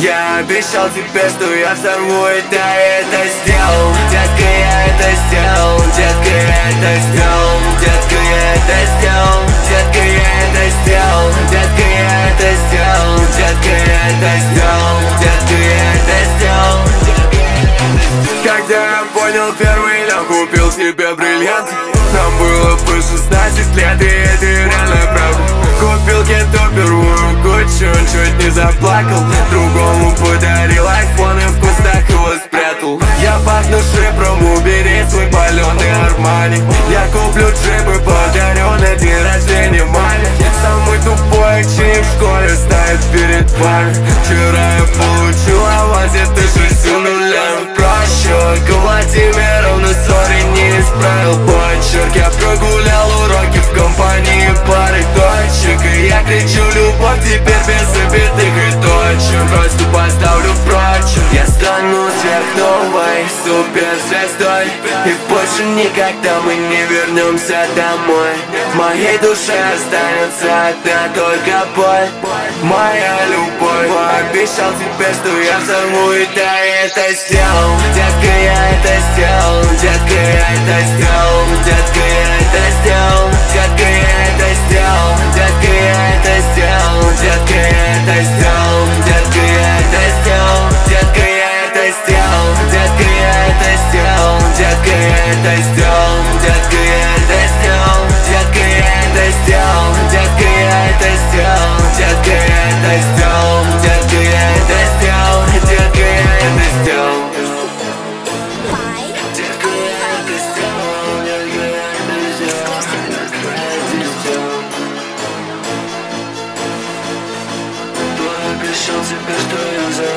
Я обещал тебе, что я взорву это, я это сделал. Детка, я это сделал. Детка, я это сделал. Детка, я это сделал. Детка, я это сделал. Детка, я это сделал. Детка, я это сделал. Детка, я это сделал. Когда я понял первый, я купил себе бриллиант. Нам было по 16 лет, и это реально правда. Купил Кенту первую Гуччи, он чуть не заплакал. Другому подарил айфон и в кустах его спрятал. Я пахну шипром, убери свой паленый Армани. Я куплю джип и подарю на день рождения маме. Самый тупой ученик в школе стоит перед вами. Вчера я получил аванс, это 6 нулями. Прощу Владимировну, сори, не исправил почерк. Я прогулял уроки в компании пары точек. И я кричу любовь теперь без забитых и точек. Просто поставлю прочим. Я стану сверхновой суперзвездой, и больше никогда мы не вернемся домой. В моей душе останется одна только боль. Моя любовь. Обещал тебе, что я взорву это, я это сделал. Детка, я это сделал. Детка, я это сделал. Детка, я это сделал. Детка, я это сделал. Детка, я это сделал. Детка, я это сделал. Детка, я это сделал. Детка, я это сделал. Детка, я это сделал. Детка, я это сделал. Детка, я это сделал. Детка, я это сделал. Детка, я это сделал. Детка, я это сделал. Детка, я это сделал. Детка, я это сделал. Детка, я это сделал. Детка, я это сделал. Обещал тебе, что я взорву.